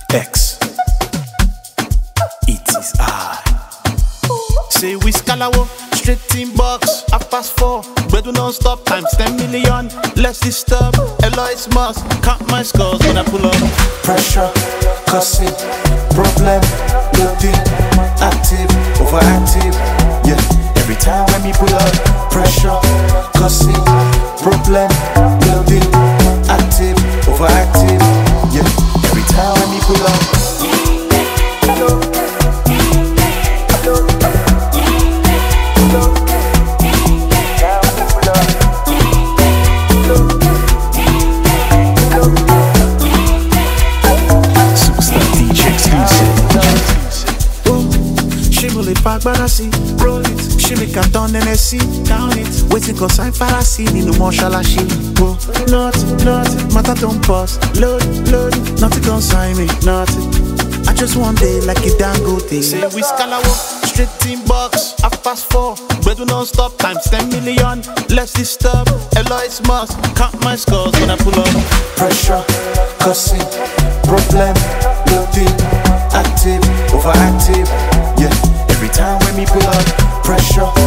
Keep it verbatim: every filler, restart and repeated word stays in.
X. It is I. Say we scalawo, straight in box, half past four. But do not stop, times ten million. Let's disturb, Eloise must count my scores when I pull up. Pressure, cussing, problem, loading, active, overactive. Yeah, every time when me pull up. Pressure, cussing, problem, loading, active, overactive. Yeah, every time when me pull up. Fagbara see, roll it. She make a turn and I see, down it. Waiting cause I'm farasi, ninu moshalashi. Oh, nothing, nothing, matter don't pause. Load, load, nothing consign me, nothing. I just want day like a Dangote. Say we scalawo, straight in box, half past four. But do not stop, times ten million. Let's disturb, Eloise must count my scores when I pull up. Pressure, cussing, problem, loading, active, overactive. Yeah. Every time when me pull up, pressure,